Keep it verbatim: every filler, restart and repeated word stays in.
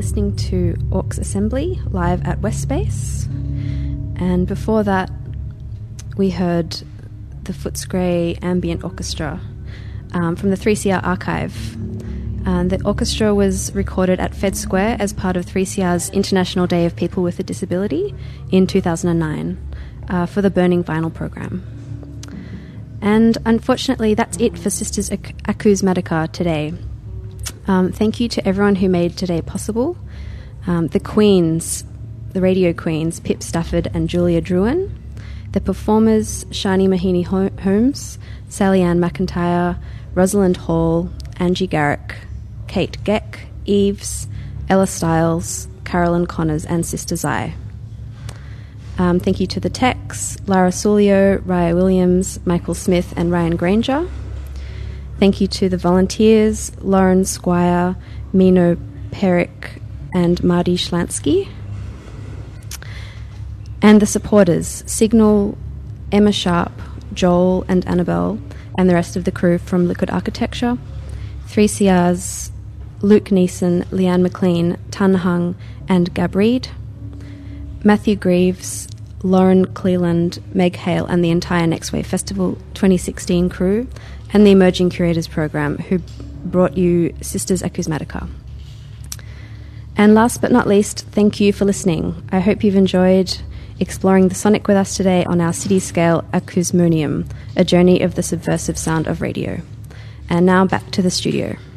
listening to Aux Assembly live at West Space. And before that, we heard the Footscray Ambient Orchestra um, from the three C R archive. Um, the orchestra was recorded at Fed Square as part of three C R's International Day of People with a Disability in two thousand nine uh, for the Burning Vinyl program. And unfortunately, that's it for Sisters Ac- Acousmatica today. Um, thank you to everyone who made today possible. Um, the Queens, the radio queens, Pip Stafford and Julia Druin. The performers, Shani Mahini Holmes, Sally Ann McIntyre, Rosalind Hall, Angie Garrick, Kate Geck, Eves, Ella Stiles, Carolyn Connors and Sister Zai. Um, thank you to the techs, Lara Sulio, Raya Williams, Michael Smith and Ryan Granger. Thank you to the volunteers, Lauren Squire, Mino Perick and Marty Schlansky. And the supporters, Signal, Emma Sharp, Joel and Annabelle, and the rest of the crew from Liquid Architecture. three C R's, Luke Neeson, Leanne McLean, Tan Hung and Gab Reed. Matthew Greaves, Lauren Cleland, Meg Hale and the entire Next Wave Festival twenty sixteen crew, and the Emerging Curators Program, who brought you Sisters Acousmatica. And last but not least, thank you for listening. I hope you've enjoyed exploring the sonic with us today on our city-scale Acousmonium, a journey of the subversive sound of radio. And now back to the studio.